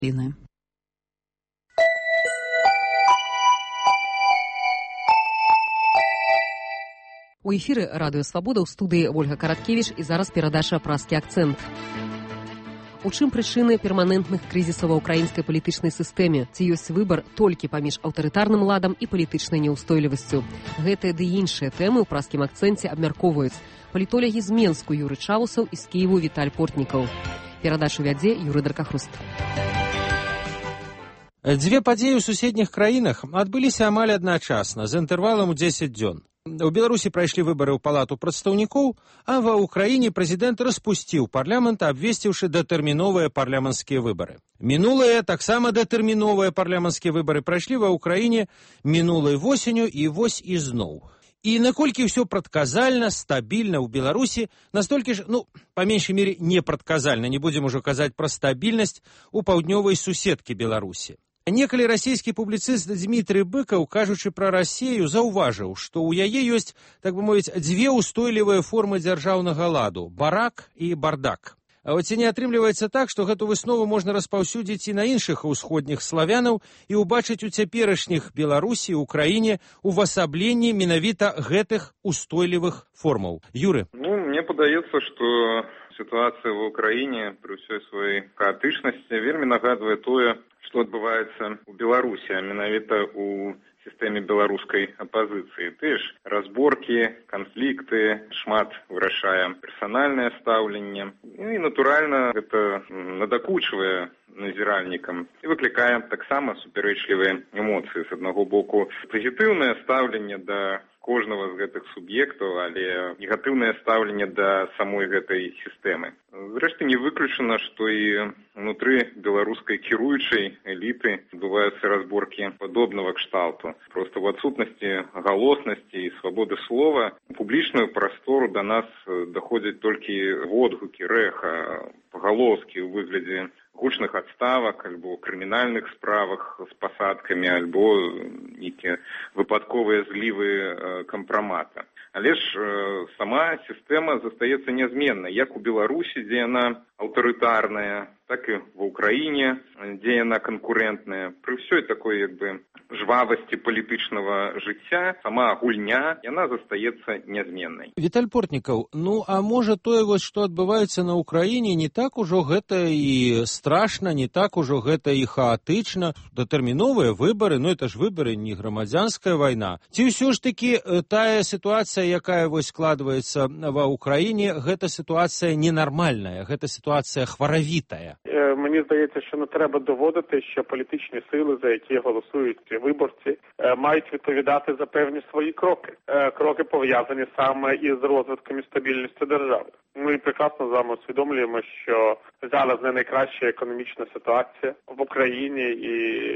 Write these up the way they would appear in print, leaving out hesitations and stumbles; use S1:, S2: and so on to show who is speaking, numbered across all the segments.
S1: Украины. У эфіры Радыё Свабода, ў студыі Ольга Караткевіч, і зараз перадача «Празкі акцэнт». У чым прычыны перманентных крызісаў ва ўкраінскай палітычнай сістэме? Ці ёсць выбар толькі паміж аўтарытарным ладам і палітычнай няўстойлівасцю? Гэтыя ды іншыя тэмы ў празкім акцэнце абмяркоўваюць палітолагі з Менску Юры Чаусаў і з Кіеву Віталь Портнікаў. Перадачу вядзе Юры Даркахруст.
S2: Дзве падзеі ў суседніх краінах адбыліся амаль адначасна, з інтэрвалам у 10 дзён. У Беларусі прайшлі выбары ў палату прадстаўнікоў, а ва ўкраіне прэзідэнт распусціў парламент, абвесціўшы датэрміновыя парламенцкія выбары. Мінулыя, таксама датэрміновыя парламенцкія выбары прайшлі ва ўкраіне мінулай восенню і вось ізноў. І наколькі ўсё прадказальна, стабільна ў Беларусі, настолькі ж, па меншай мере, непрадказальна, не будзем ужо казаць пра стабільнасць у паўднёвай суседкі Беларусі. Некалі расійскі публіцыст Дмітрый Быкаў, кажучы пра Расію, заўважыў, што ў яе ёсць, так бы мовіць, дзве ўстойлівыя формы дзяржаўнага ладу – барак і бардак. А ці не атрымліваецца так, што гэту выснову можна распаўсюдзіць і на іншых усходніх славянаў і ўбачыць у цяперашніх Беларусі, Украіне увасабленні менавіта гэтых устойлівых формаў? Юры?
S3: Мне падаецца, што сітуацыя ва ўкраіне пры ўсёй сваёй хаатычнасці вельмі нагадвае тое, што адбываецца ў Беларусі, а менавіта ў сістэме беларускай апазіцыі. Тыя ж разборкі, канфлікты, шмат вырашае персанальнае стаўленне. І, натуральна, гэта надакучвае назіральнікам і выклікае таксама супярэчлівыя эмоцыі. З аднаго боку, пазітыўнае стаўленне да кожнага з гэтых суб'ектаў, але негатыўнае стаўленне да самой гэтай сістэмы. Зрэшты, не выключана, што і ўнутры беларускай кіруючай эліты адбываюцца разборкі падобнага кшталту. Проста ў адсутнасці галоснасці і свабоды слова у публічную прастору да нас даходзяць толькі водгукі, рэха, пагалоскі ў выглядзе гучных адставак альбо крымінальных справах з пасадкамі, альбо нейкія выпадковыя злівы кампрамата. Але ж сама сістэма застаецца нязменнай, як у Беларусі, дзе яна аўтарытарная, так і ва ўкраіне, дзе яна канкурэнтная. Пры ўсёй такой, жвавасці палітычнага жыцця, сама гульня, яна застаецца нязменнай.
S2: Віталь Портнікаў, а можа тое, што адбываецца на ўкраіне, не так ужо гэта і страшна, не так ужо гэта і хаатычна. Датэрміновыя выбары, это ж выбары, не грамадзянская вайна. Ці ўсё ж такі тая сітуацыя, якая складваецца ва ўкраіне, гэта сітуацыя ненармальная, гэта сітуація хваравітая?
S4: Мені здається, що не треба доводити, що політичні сили, за які голосують виборці, мають відповідати за певні свої кроки. Кроки пов'язані саме із розвитком і стабільністю держави. Ми прекрасно з вами усвідомлюємо, що зараз не найкраща економічна ситуація в Україні і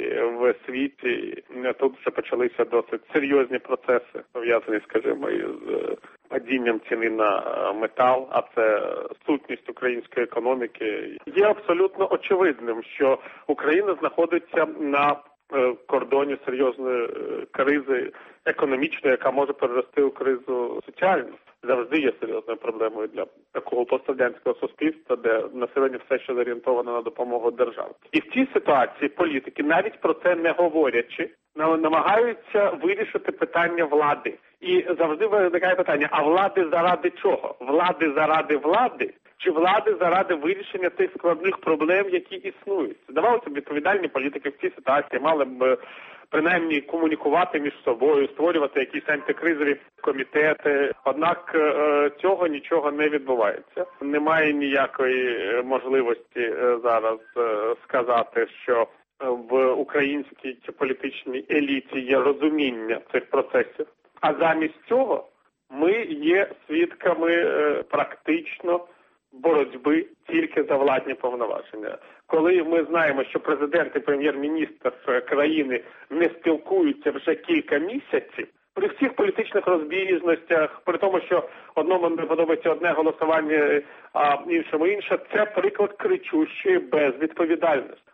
S4: в світі. Тут вже почалися досить серйозні процеси, пов'язані, скажімо, із падінням ціни на метал, а це сутність української економіки. Є абсолютно очевидним, що Україна знаходиться на кордоні серйозної кризи економічної, яка може перерости у кризу соціальну. Завжди є серйозною проблемою для такого пострадянського суспільства, де населення все ще зорієнтовано на допомогу держави. І в цій ситуації політики, навіть про це не говорячи, намагаються вирішити питання влади. І завжди виникає питання, а влади заради чого? Влади заради влади? Чи влади заради вирішення тих складних проблем, які існують? Здавалося б, відповідальні політики в цій ситуації мали б принаймні комунікувати між собою, створювати якісь антикризові комітети. Однак цього нічого не відбувається. Немає ніякої можливості зараз сказати, що в українській політичній еліті є розуміння цих процесів. А замість цього ми є свідками практично боротьби тільки за владні повноваження. Коли ми знаємо, що президент і прем'єр-міністр країни не спілкуються вже кілька місяців, при всіх політичних розбіжностях, при тому, що одному не подобається одне голосування, а іншому інше, це приклад кричущої безвідповідальності.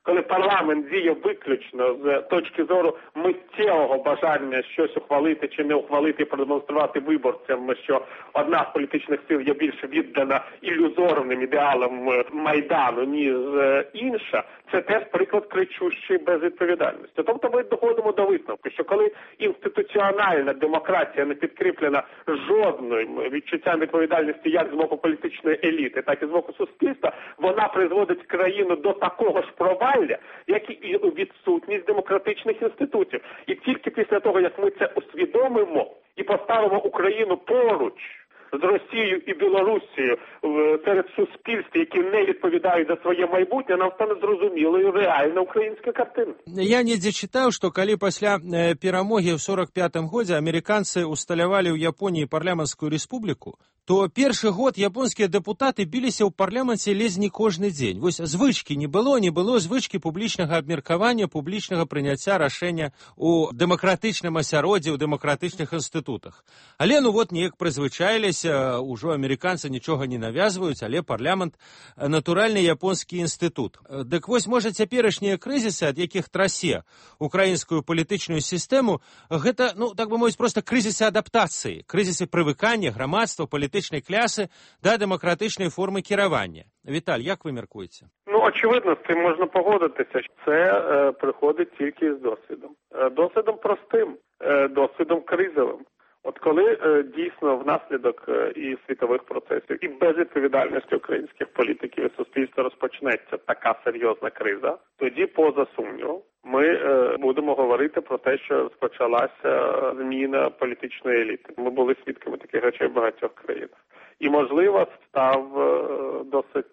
S4: коли парламент діє виключно з точки зору миттєвого бажання щось ухвалити чи не ухвалити і продемонструвати виборцям, що одна з політичних сил є більш віддана ілюзорним ідеалам Майдану, ніж інша, це теж приклад кричущої безвідповідальності. Тобто ми доходимо до висновку, що коли інституціональна демократія не підкріплена жодним відчуттям відповідальності як з боку політичної еліти, так і з боку суспільства, вона призводить країну до такого ж провалля, як і відсутність демократичних інститутів. І тільки після того, як ми це усвідомимо і поставимо Україну поруч з Росією і Білорусією серед суспільств, які не відповідають за своє майбутнє, нам стане зрозумілою реальна українська картина.
S2: Я недзе читаў, што калі пасля перамогі ў 45-м годзе амерыканцы усталявалі ў Японіі парламенцкую рэспубліку, то першы год японскія дэпутаты біліся ў парламенце ледзь не кожны дзень. Вось звычкі не было звычкі публічнага абмеркавання, публічнага прыняцця рашэння ў дэмакратычным асяроддзі, ў дэмакратычных інстытутах. Але неяк прызвычаіліся, ужо амерыканцы нічога не навязваюць, але парламент натуральны японскі інстытут. Дык вось, можа, цяперашнія крызісы, ад якіх трасе украінскую палітычную сістэму, гэта, так бы мовіць, проста крызісы адаптацыі, крызісы прывыкання грамадства, політичної кляси до демократичної форми керування. Віталь, як ви міркуєте?
S4: Очевидно, з цим можна погодитися. Це приходить тільки з досвідом. Досвідом простим, досвідом кризовим. От коли дійсно внаслідок і світових процесів, і безвідповідальності українських політиків і суспільства розпочнеться така серйозна криза, тоді, поза сумнівом, ми будемо говорити про те, що розпочалася зміна політичної еліти. Ми були свідками таких речей в багатьох країнах. І, можливо, став досить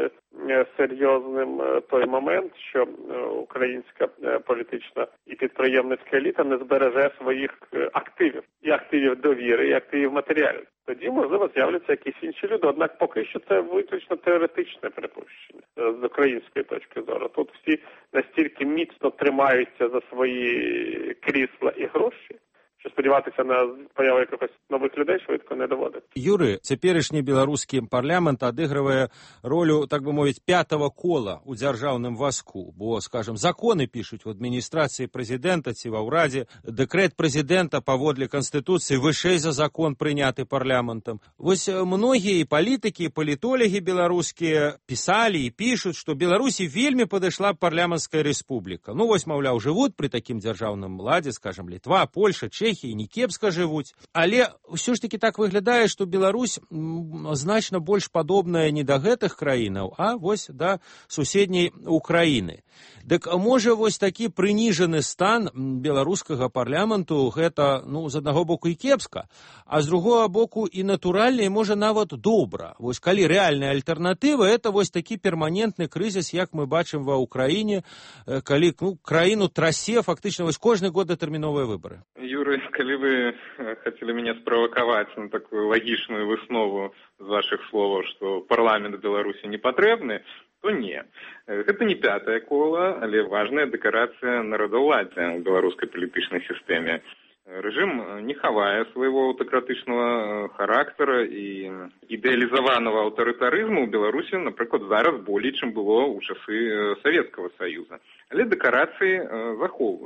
S4: серйозним той момент, що українська політична і підприємницька еліта не збереже своїх активів. І активів довіри, і активів матеріалів. Тоді, можливо, з'являться якісь інші люди. Однак поки що це виключно теоретичне припущення з української точки зору. Тут всі настільки міцно тримаються за свої крісла і гроші, що сподіватися на появу якихось нових людей швидко не доводиться.
S2: Юрий, цяперашні беларускі парламент адыгрывае ролю, так бы мовіць, пятого кола у дзяржаўным вазку, бо, скажем, законы пишуть в адміністрації президента ці ва ўрадзе, дэкрэт президента паводле Конституції вышэй за закон прыняты парламентам. Вось многія і палітыкі, і палітолягі беларускія пісалі і пишуть, што Беларусі вельмі падышла парламенцкая рэспубліка. Вось, маўляў, жывуць при такім дзяржаўным ладзе, скажем, Літва, Польша, Чехія не кепска жывуць. Але ўсё ж таки так выглядае, што Беларусь значна больш падобная не да гэтых краінаў, а вось да суседняй Украіны. Дык можа вось такі прыніжаны стан беларускага парламенту гэта, з аднаго боку і кепска, а з другого боку і натуральна, і можа нават добра. Вось калі рэальная альтэрнатыва, это вось такі перманентны крызіс, як мы бачым ва Украіне, калі краіну трасе фактычна вось кожны год датэрміновыя выбары.
S3: Юрий, калі вы хотели меня спровоковать на такую логичную выснову з ваших слов, что парламент Беларуси не патрэбны, то не. Гэта не пятое кола, але важная дэкарацыя народаўладдзя ў беларускай палітычнай сістэме. Рэжым не хавае свайго аўтакратычнага характара і ідэалізаванага аўтарытарызму ў Беларусі, напрыклад, зараз болей, чым было ў часы Савецкага Саюза. Але дэкарацыі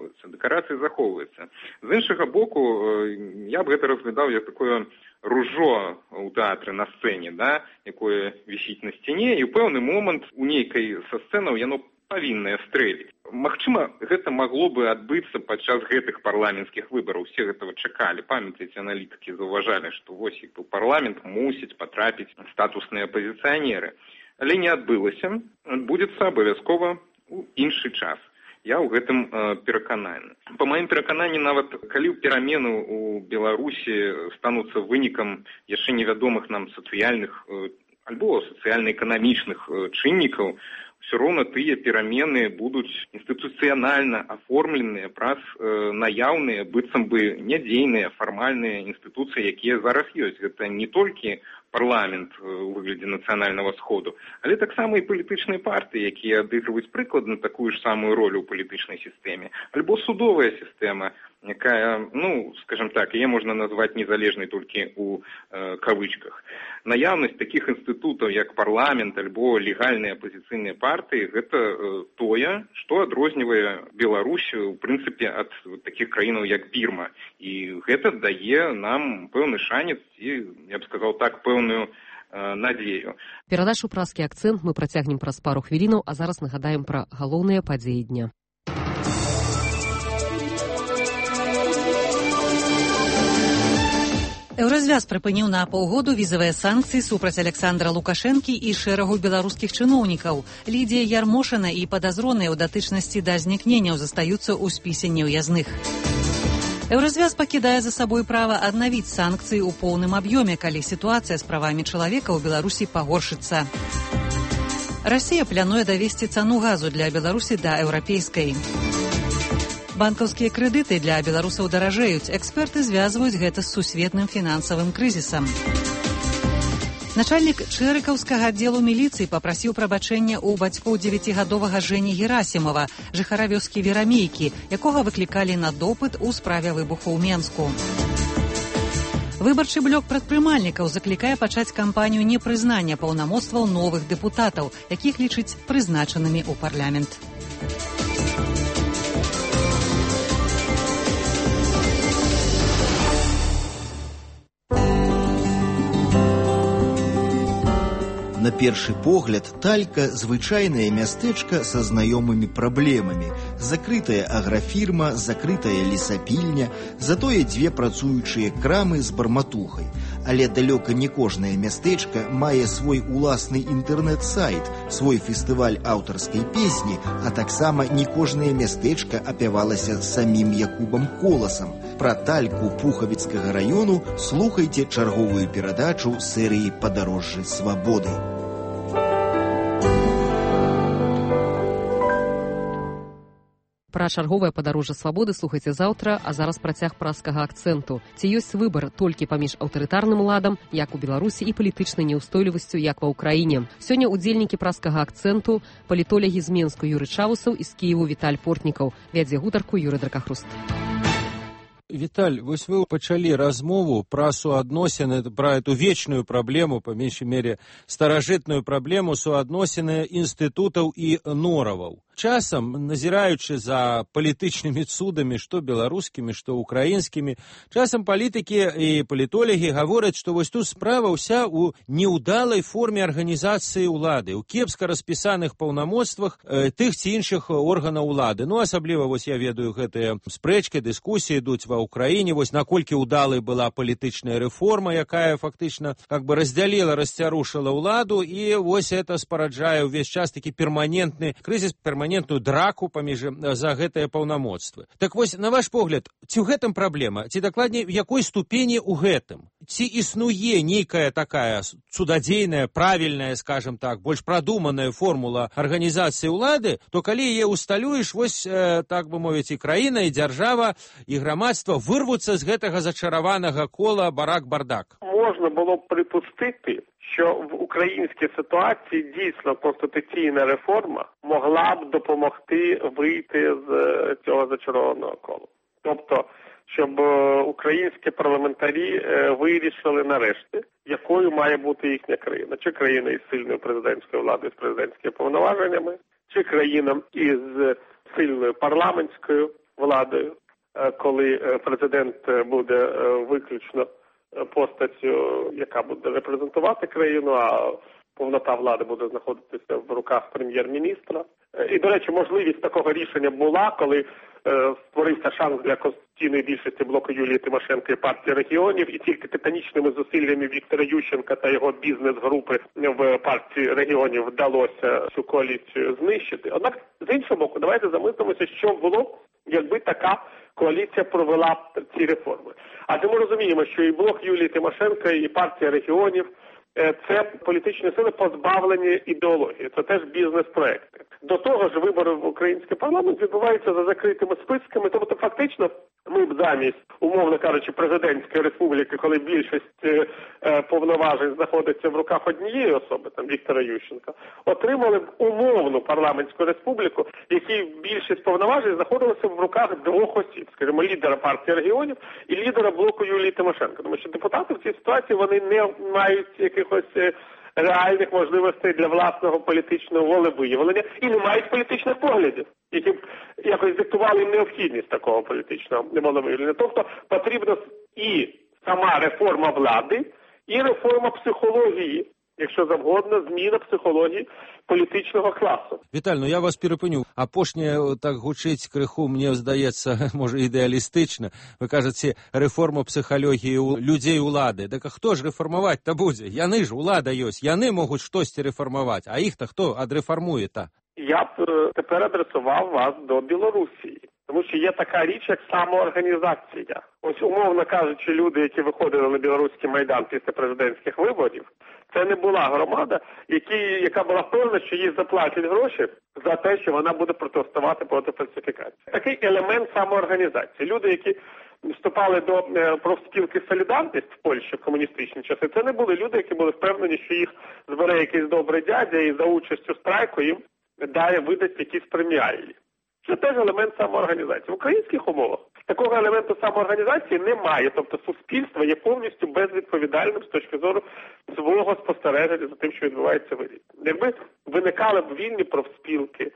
S3: захоўваюцца. З іншага боку, я б гэта разглядаў як такое ружо ў тэатры на сцэне, якое вісіць на сцяне, і ў пэўны момант у нейкай са сцэнаў яно павіннае стрэліць. Магчыма, гэта магло бы адбыцца падчас гэтых парламенцкіх выбараў. Усе гэтага чакалі. Памятаеце, аналітыкі заўважалі, што вось у парламент мусяць патрапіць статусныя апазіцыянеры. Але не адбылася. Адбудзецца абавязкова ў іншы час. Я ў гэтым перакананы. Па маім перакананні, нават калі перамены ў Беларусі стануцца вынікам яшчэ невядомых нам сацыяльных альбо сацыяльна-эканамічных чыннікаў, все роўна тыя перамены будуць інстытуцыянальна аформленыя праз наяўныя, быццам бы нядзейныя фармальныя інстытуцыі, якія зараз ёсць. Гэта не толькі парламент у выглядзе нацыянальнага сходу, але таксама і палітычныя партыі, якія адыгрываюць прыкладна такую ж самую ролю ў палітычнай сістэме, альбо судовая сістэма, якая, скажем так, яе можна назваць незалежнай толькі у кавычках. Наяўнасць такіх інстытутаў, як парламент альбо легальныя апозіцыйныя партыі, гэта тое, што адрознівае Беларусь, у прынцыпе, ад такіх краінаў, як Бірма. І гэта дае нам пэўны шанец і, я б сказаў так, пэўную надзею.
S1: Перадачу «Праскі акцэнт» мы працягнем праз пару хвілінаў, а зараз нагадаем пра галоўныя падзеі дня.
S5: Еўразвяз прыпыніў на паўгоду візавыя санкцыі супраць Александра Лукашэнкі і шэрагу беларускіх чыноўнікаў. Лідія Ярмошына і падазроныя ў датычнасці да знікненняў застаюцца ў спісе неўязных. Еўразвяз пакідае за сабой права аднавіць санкцыі ў поўным аб'ёме, калі сітуацыя з правамі чалавека ў Беларусі пагоршыцца. Расія плануе давесці цану газу для Беларусі да еўрапейскай. Банкаўскія крэдыты для беларусаў даражэюць. Эксперты звязваюць гэта з сусветным фінансавым крызісам. Начальнік Чэрыкаўскага аддзелу міліцыі папрасіў прабачэння ў бацькоў 9гадовага Жэні Герасімова, жыхара вёскі Верамейкі, якога выклікалі на допыт у справе выбуху ў Менску. Выбарчы блок прадпрымальнікаў заклікае пачаць кампанію непрызнання паўнамоцтваў новых дэпутатаў, якіх лічыць прызначанымі ў парламент.
S6: На першы погляд, Талька – звычайнае мястэчка са знаёмымі праблемамі. Закрытая аграфірма, закрытая лесапільня, затое 2 працуючыя крамы з барматухай. Але далёка не кожнае мястэчка мае свой уласны інтэрнэт-сайт, свой фестываль аўтарскай песні, а таксама не кожнае мястэчка апявалася самім Якубам Коласам. Пра Тальку Пухавіцкага раёну слухайце чарговую перадачу серыі «Падарожжы свабоды».
S1: Пра чарговае падарожжа свабоды слухайце заўтра, а зараз працяг праскага акцэнту. Ці ёсць выбар толькі паміж аўтарытарным ладам, як у Беларусі, і палітычнай няўстойлівасцю, як ва ўкраіне. Сёння ўдзельнікі праскага акцэнту палітолягі з Менску Юрый Чаусаў і з Кіеву Віталь Портнікаў. Вядзе гутарку Юрый Дракахруст.
S2: Віталь, вось вы пачалі размову пра суадносіны, пра эту вечную праблему, па меншай мере старажытную праблему суадносіны інстытутаў і нораваў. Часам, назіраючы за палітычнымі цудамі, што беларускімі, што украінскімі, часам палітыкі і палітолягі гавораць, што вось тут справа ўся ў неўдалай форме арганізацыі ўлады, у кепска распісаных паўнамоцтвах тых ці іншых органаў улады. Асабліва, вось я ведаю, гэтыя спрэчкі, дыскусіі ідуць ва ўкраіне, вось наколькі ўдалай была палітычная рэформа, якая фактычна раздзяліла, расцярушыла ўладу, і вось это спараджае ўвесь час такі перманентны крызіс, перманентную драку паміж за гэтыя паўнамоцтвы. Так вось, на ваш погляд, ці ў гэтым праблема, ці дакладней, в якой ступені ў гэтым? Ці існуе нейкая такая цудадзейная, правільная, скажем так, больш прадуманая формула арганізацыі ўлады, то калі яе усталюеш, вось, так бы мовіць, і краіна, і дзяржава, і грамадства вырвуцца з гэтага зачараванага кола барак-бардак?
S4: Можна було б припустити, що в українській ситуації дійсно конституційна реформа могла б допомогти вийти з цього зачарованого кола. Тобто, щоб українські парламентарі вирішили нарешті, якою має бути їхня країна. Чи країна із сильною президентською владою, з президентськими повноваженнями, чи країна із сильною парламентською владою, коли президент буде виключно постаттю, яка буде репрезентувати країну, а повнота влади буде знаходитися в руках прем'єр-міністра. І, до речі, можливість такого рішення була, коли створився шанс для конституційної більшості блоку Юлії Тимошенко і партії регіонів, і тільки титанічними зусиллями Віктора Ющенка та його бізнес-групи в партії регіонів вдалося цю коаліцію знищити. Однак, з іншого боку, давайте замислимося, що було, якби така коаліція провела ці реформи. Адже ми розуміємо, що і блок Юлії Тимошенко, і партія регіонів – це політичні сили позбавлені ідеології, це теж бізнес-проекти. До того ж, вибори в український парламент відбуваються за закритими списками, тобто фактично ми б замість, умовно кажучи, президентської республіки, коли більшість повноважень знаходиться в руках однієї особи, там Віктора Ющенка, отримали б умовну парламентську республіку, в якій більшість повноважень знаходилася в руках двох осіб, скажімо, лідера партії регіонів і лідера блоку Юлії Тимошенко. Тому що депутати в цій ситуації, вони не мають якихось реальних можливостей для власного політичного волевиявлення і не мають політичних поглядів, які б якось диктували їм необхідність такого політичного волевиявлення. Тобто потрібна і сама реформа влади, і реформа психології, якщо завгодно, зміна психології політичного класу.
S2: Віталь, ну я вас перепиню. Апошнє так гучить криху, мені здається, може ідеалістично. Ви кажете, реформа психології людей улади. Так а хто ж реформувати-то буде? Яны ж улада ёсць, яны можуть щось реформувати, а їх-то хто адреформує-то?
S4: Я б тепер адресував вас до Білорусі. Тому що є така річ, як самоорганізація. Ось, умовно кажучи, люди, які виходили на білоруський Майдан після президентських виборів, це не була громада, яка була впевнена, що їй заплатять гроші за те, що вона буде протестувати проти фальсифікації. Такий елемент самоорганізації. Люди, які вступали до профспілки «Солідарність» в Польщі в комуністичні часи, це не були люди, які були впевнені, що їх збере якийсь добрий дядя і за участю страйку їм видасть якісь преміальні. Це теж елемент самоорганізації. В українських умовах такого елементу самоорганізації немає. Тобто суспільство є повністю безвідповідальним з точки зору свого спостереження за тим, що відбувається в еліті. Якби виникали б вільні профспілки,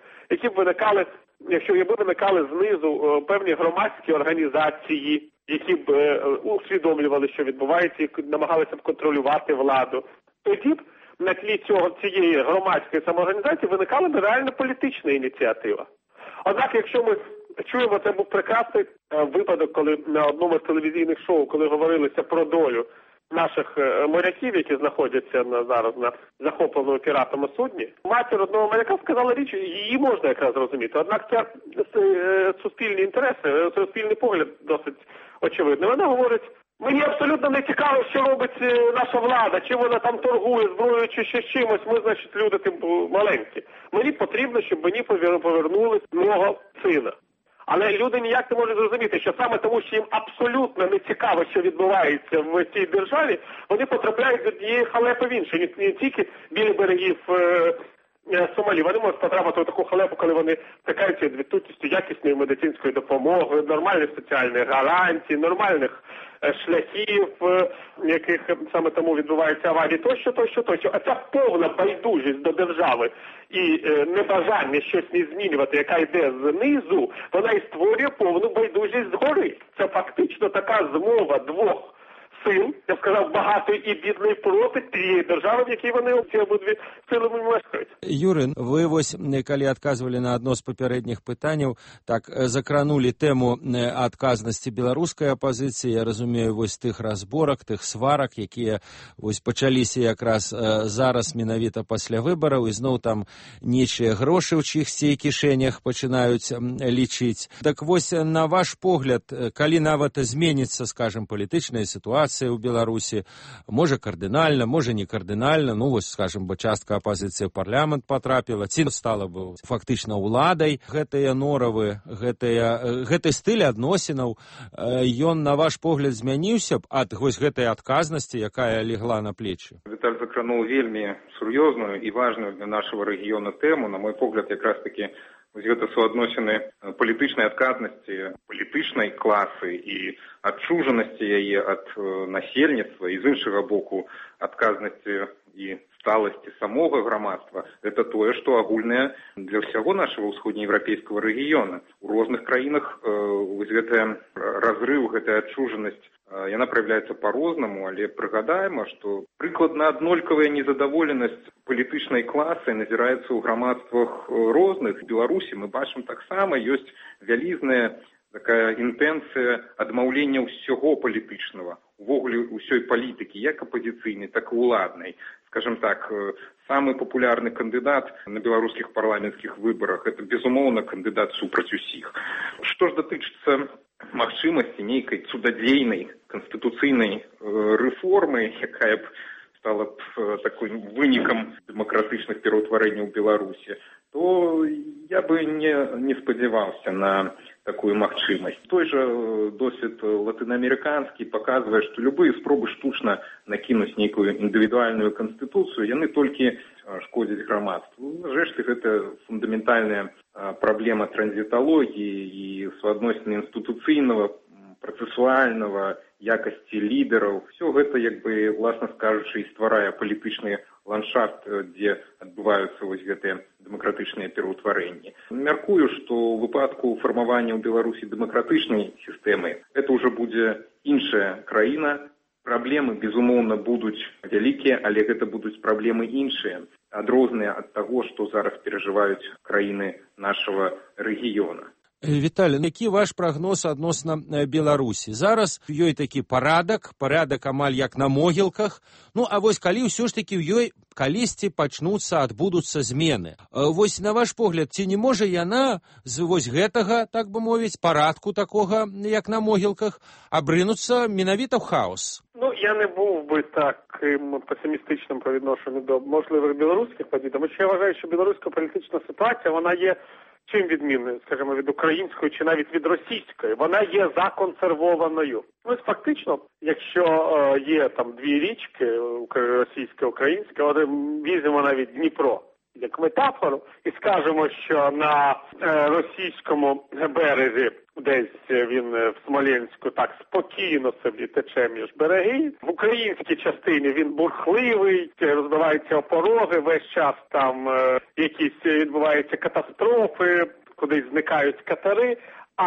S4: якби виникали знизу певні громадські організації, які б усвідомлювали, що відбувається, і намагалися б контролювати владу, тоді б на тлі цієї громадської самоорганізації виникала б реально політична ініціатива. Однак, якщо ми чуємо, це був прекрасний випадок, коли на одному з телевізійних шоу, коли говорилося про долю наших моряків, які знаходяться зараз на захопленому піратами судні, матір одного моряка сказала річ, її можна якраз зрозуміти. Однак це суспільні інтереси, суспільний погляд досить очевидний. Вона говорить, мені абсолютно не цікаво, що робить наша влада, чи вона там торгує зброєю, чи ще чимось, ми, значить, люди маленькі. Мені потрібно, щоб мені повернули мого сина. Але люди ніяк не можуть зрозуміти, що саме тому, що їм абсолютно не цікаво, що відбувається в цій державі, вони потрапляють до тієї халепи в іншу, не тільки біля берегів Сомалі. Вони можуть потрапити в таку халепу, коли вони стикаються з відсутністю якісної медицинської допомоги, нормальних соціальних гарантій, нормальних шляхів, яких саме тому відбуваються аварії, тощо. А ця повна байдужість до держави і небажання щось не змінювати, яка йде знизу, вона і створює повну байдужість згори. Це фактично така змова двох сил, я б сказав, багатої і бідної проти тієї держави, в якій вони ці обидві сили мешкають.
S2: Юрин, ви ось, коли адказвалі на одно з попередніх питань, так закранули тему адказності білоруської опозиції, я розумію, ось тих розборок, тих сварок, які ось почалися якраз зараз, менавіта після виборів, і знов там нічі гроші в чиїхсь кишенях починають лічити. Так ось, на ваш погляд, коли навіть зміниться, скажімо, політична ситуація у Білорусі, може кардинально, може не кардинально, ну ось, скажімо, бо частка опозиції в парламент потрапила, ці стала б фактично уладай. Гэтыя норавы, гэты стыль адносінаў, ён, на ваш погляд, змяніўся б ад вось гэтай адказнасці, якая легла на плечі?
S3: Віталь закрануў вельмі сур'ёзную і важную для нашего рэгіёна тэму, на мой погляд, якраз таки вось гэта суадносіны палітычнай адказнасці, палітычнай класы і адчужанасці яе ад насельніцтва і з іншага боку адказнасці і сталасці самого грамадства, это тое, што агульнае для ўсяго нашего ўсходнееўрапейскага рэгіёна. У розных краінах вось гэты разрыв, гэтая адчужанасць, яна проявляецца по-рознаму, але прыгадаем, што прыкладна аднолькавая незадаволенасць палітычнай класы назіраецца ў грамадствах розных. В Беларусі мы бачым таксама ёсць вялізная такая інтэнцыя адмаўлення ўсяго палітычнага, увогуле ўсёй палітыкі, як апазіцыйнай, так і уладнай. Скажем так, самый популярный кандидат на белорусских парламентских выборах – это, безумоўна, кандидат супраць усіх. Што ж датычыцца магчымасці нейкай цудадзейнай канстытуцыйнай рэформы, якая б стала б такой вынікам дэмакратычных пераўтварэнняў у Беларусі, то я бы не спадзяваўся на такую магчымасць. Той жа досвед латынаамерыканскі паказвае, што любыя спробы штучна накінуць нейкую індывідуальную канстытуцыю, яны толькі шкодзяць грамадству. Зрэшты, гэта фундаментальная праблема транзіталогіі і суадносін інстытуцыйнага, працэсуальнага, якасці лідараў. Все гэта, як бы, власна скажучы, і стварае палітычны ландшафт, дзе адбываюцца вось гэтыя дэмакратычныя пераўтварэнні. Мяркую, што ў выпадку фармавання ў Беларусі дэмакратычнай сістэмы гэта ўжо будзе іншая краіна. Праблемы, безумоўна, будуць вялікія, але гэта будуць праблемы іншыя, адрозныя ад таго, што зараз перажываюць краіны нашага рэгіёна.
S2: Віталій, які ваш прагноз адносна Беларусі? Зараз у ёй такі парадак амаль як на могілках. Ну, а вось калі ўсё ж такі ў ёй калісьці пачнуцца, адбудуцца змены. Вось на ваш погляд, ці не можа яна з вось гэтага, так бы мовіць, парадку такога, як на могілках, абрынуцца менавіта ў хаос?
S4: Ну, я не був би таким песимістичним по відношенню до можливих білоруських подій, тому що я вважаю, що білоруська політична ситуація, вона є чим відмінною, скажімо, від української чи навіть від російської. Вона є законсервованою. Ось фактично, якщо є там дві річки, російська, українська, візьмемо навіть Дніпро як метафору і скажемо, що на російському березі десь він в Смоленську так спокійно собі тече між береги. В українській частині він бурхливий, розбиваються опороги, весь час там якісь відбуваються катастрофи, кудись зникають катери.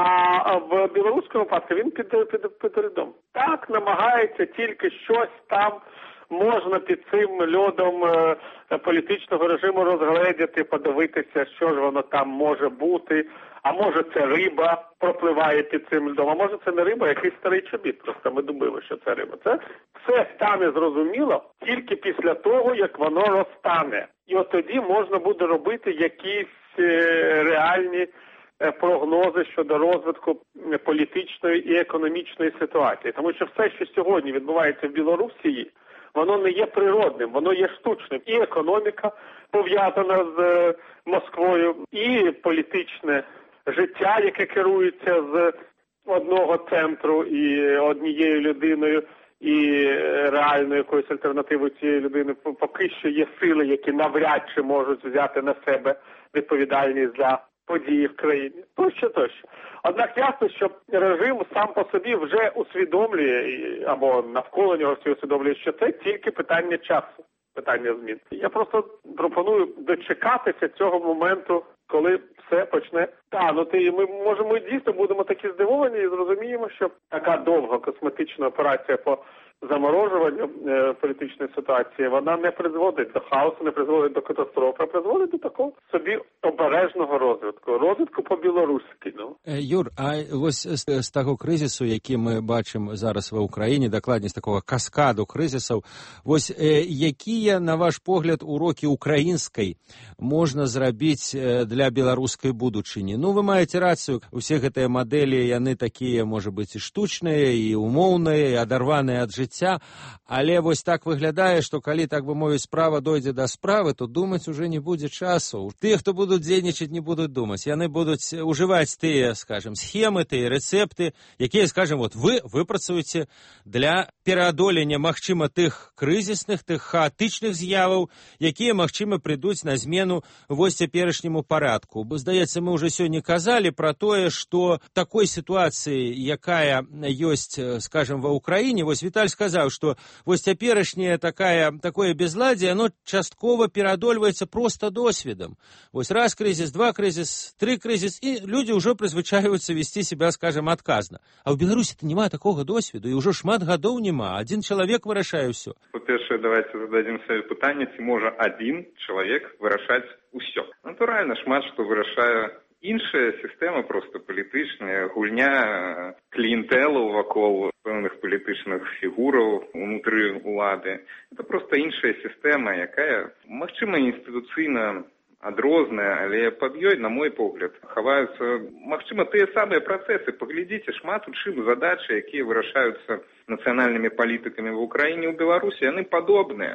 S4: А в білоруському випадку він під льодом. Так, намагається тільки щось там можна під цим льодом політичного режиму розгледіти, подивитися, що ж воно там може бути. А може це риба пропливає під цим льдом, а може це не риба, а якийсь старий чобіт. Просто ми думали, що це риба. Це все стане зрозуміло тільки після того, як воно розтане. І от тоді можна буде робити якісь реальні прогнози щодо розвитку політичної і економічної ситуації. Тому що все, що сьогодні відбувається в Білорусі, воно не є природним, воно є штучним. І економіка пов'язана з Москвою, і політичне життя, яке керується з одного центру і однією людиною, і реальною якоюсь альтернативою цієї людини. Поки що є сили, які навряд чи можуть взяти на себе відповідальність за події в країні. Тощо. Однак ясно, що режим сам по собі вже усвідомлює, або навколо нього всі усвідомлює, що це тільки питання часу, питання змін. Я просто пропоную дочекатися цього моменту, коли все почне танути. І ми дійсно будемо такі здивовані і зрозуміємо, що така довга косметична операція по заморожуванню політичної ситуації, вона не призводить до хаосу, не призводить до катастрофи, а призводить до такого собі обережного розвитку по-білоруськи. Ну.
S2: Юр, а ось з того кризису, який ми бачимо зараз в Україні, докладність такого каскаду кризисів, ось які, на ваш погляд, уроки української можна зробити для білоруської будучині? Ну, ви маєте рацію, усі гэтыя моделі, яны такія, може бути, і штучныя, і умоўныя, і адарваныя ад жыцця, але вось так выглядае, што калі, так бы мовіць, справа дойдзе да справы, то думаць уже не будзе часу. Тыя, хто будуць дзейнічаць, не будуць думаць. Яны будуць ужываць тыя, скажем, схемы, тыя рэцэпты, якія, скажем, вот вы выпрацуеце для пераадолення, магчыма, тых крызісных, тых хаатычных з'яваў, якія, магчыма, прыйдуць на змену вось цяперашняму парадку. Здаецца, мы уже сёння казалі пра тое, што такой сітуацыі, якая ёсць, скажем, ва Ўкраіне, вось Віталь сказаў, што вось цяперашняе такое безладзе, оно часткова пераадольваецца проста досведам. Вось раз крызіс, два крызіс, три крызіс, і людзі ўжо прызвычаюцца весці себя, скажем, адказна. А ў Беларусі-то няма такога досведу, і ўжо шмат гадоў няма. Адзін чалавек вырашае ўсё.
S3: Па-першае, давайте зададзім сабе пытанне, ці можа адзін чалавек вырашаць усё. Натуральна, шмат што вырашае іншая сістэма, проста палітычная, гульня кліентэлу вакол пэўных палітычных фігураў унутры улады. Это проста іншая сістэма, якая, магчыма, інстытуцыйна адрозная, але пад ёй, на мой погляд, хаваюцца, магчыма, тыя самыя працэсы. Паглядзіце, шмат у чым задачы, якія вырашаюцца нацыянальнымі палітыкамі в Украіне, у Беларусі, яны падобныя.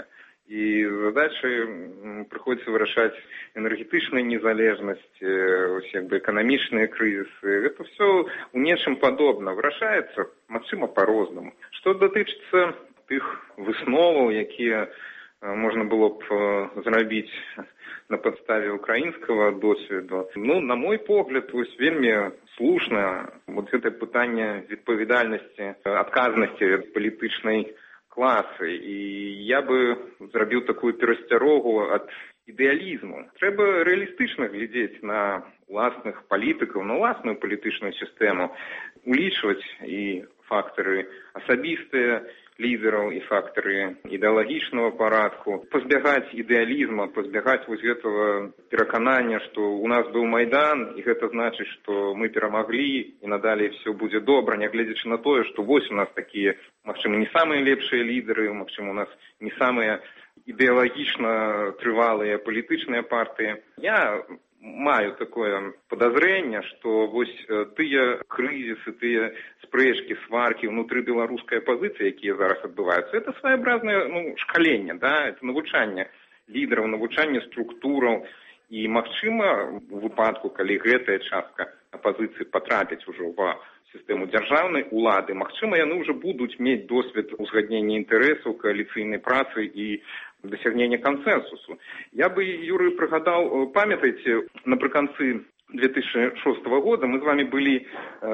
S3: І задачы прыходзіцца вырашаць энергетычную незалежнасць, эканамічныя крызісы. Гэта все у нечым падобна вырашаецца, магчыма, па-рознаму. Што датычыцца тых высноваў, якія можна было б зрабіць на падставе украінскага досведу, на мой погляд, вельмі слушна гэтае пытанне адпавядальнасці, адказнасці палітычнай класы. І я бы зрабіў такую перасцярогу ад ідэалізму. Трэба рэалістычна глядзець на уласных палітыкаў, на уласную палітычную сістэму, улічваць і фактары асабістыя лідераў, і фактары ідэалагічнага парадку, пазбягаць ідэалізма, пазбягаць гэтага пераканання, што у нас быў Майдан, і гэта значыць, што мы перамаглі, і надалей все будзе добра, нягледзячы на тое, што вось у нас такія, магчыма, не самыя лепшыя лідеры, магчыма, у нас не самыя ідэалагічна трывалыя палітычныя партыі. Я маю такое падазрэнне, што вось тыя крызісы, тыя спрэчкі, сваркі ўнутры беларускай апазіцыі, якія зараз адбываюцца, это своеобразнае шкаленне, это навучанне лідараў, навучанне структураў. І, магчыма, у выпадку, калі гэтая частка апазіцыі патрапіць ужо ва сістэму дзяржаўнай улады, магчыма, яны ўжо будуць мець досвед узгаднення інтарэсаў, кааліцыйнай працы і дасягнення кансэнсусу. Я бы, Юрый, прыгадаў, памятаеце, напрыканцы 2006 года мы з вами былі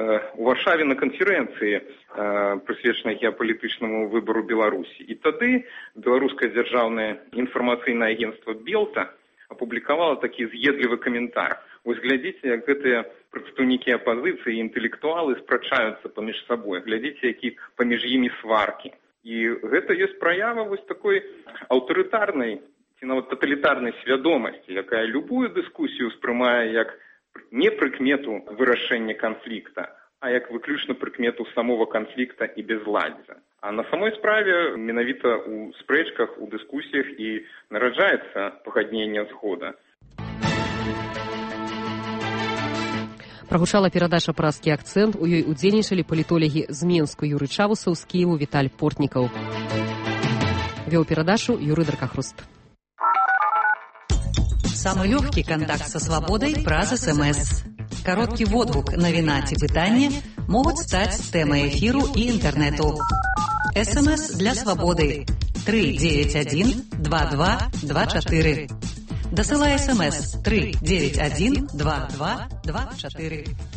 S3: у Варшаве на канферэнцыі, прысвечанай геапалітычнаму выбару Беларусі. І тады беларускае дзяржаўнае інфармацыйнае агенцтва «Белта» апублікавала такі з'едлівы каментар. Вось глядзіце, як гэтыя прадстаўнікі апазіцыі і інтэлектуалы спрачаюцца паміж сабой. Глядзіце, які паміж імі сваркі. І гэта ёсць праява вось такой аўтарытарнай ці нават таталітарнай свядомасці, якая любую дыскусію ўспрымае як не прыкмету вырашэння канфлікта, а як выключна прыкмету самого канфлікта і безладдзя. А на самой справе менавіта ў спрэчках, у дыскусіях і нараджаецца пагадненне згода.
S1: Прагучала перадача «Празкі акцэнт». У ёй удзельнічалі палітолагі з Менску Юрый Чавусаў, з Кіеву Віталь Портнікаў. Вёў перадачу Юрый Даркахруст.
S5: Самый лёгкі кантакт са свабодай праз СМС. Кароткі водгук, навіна ці пытанне могуць стаць тэмай эфіру і інтэрнэту. СМС для свабоды 391 2224. Дасылай СМС 391 2224.